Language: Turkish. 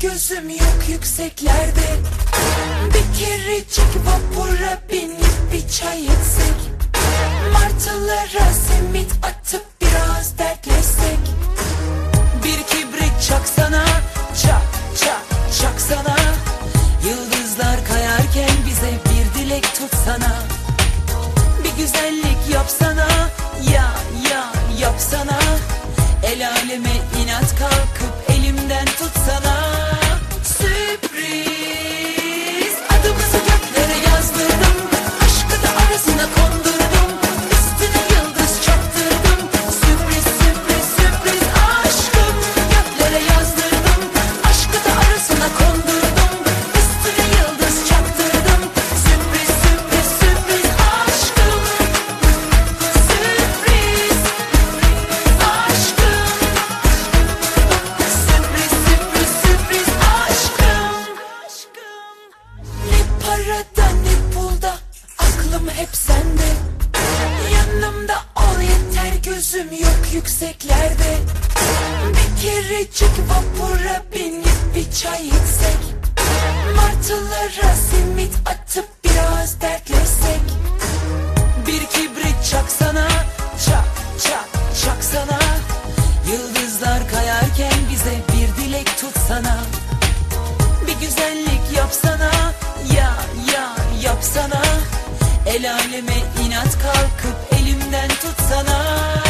gözüm yok yükseklerde. Bir kerecik vapura binip bir çay içsek, martılara simit atıp biraz dertleşsek. Bir kibrit çaksana, çak çak çaksana. Yıldızlar kayarken bize bir dilek tutsana. Bir güzellik yapsana, ya yapsana. El aleme inat kalkıp elimden tutsana. Sürpriz, adımızı göklere yazdırdım, aşkı da arasına kondurdum, üstüne yıldız çaktırdım. Sürpriz sürpriz sürpriz aşkım, göklere yazdırdım, aşkı da arasına kondurdum, üstüne yıldız çaktırdım. Sürpriz sürpriz sürpriz aşkım, sürpriz aşkım, sürpriz sürpriz sürpriz aşkım. Ne parada ne pulda, aklım hep sende. Yanımda ol yeter, gözüm yok yükseklerde. Bir kerecik vapura binip bir çay içsek, martılara simit atıp biraz dertleşsek. Bir kibrit çaksana, çak çak çaksana. Yıldızlar kayarken bize bir dilek tutsana. Bir güzellik yapsana, ya yapsana. El aleme inat kalkıp elimden tutsana.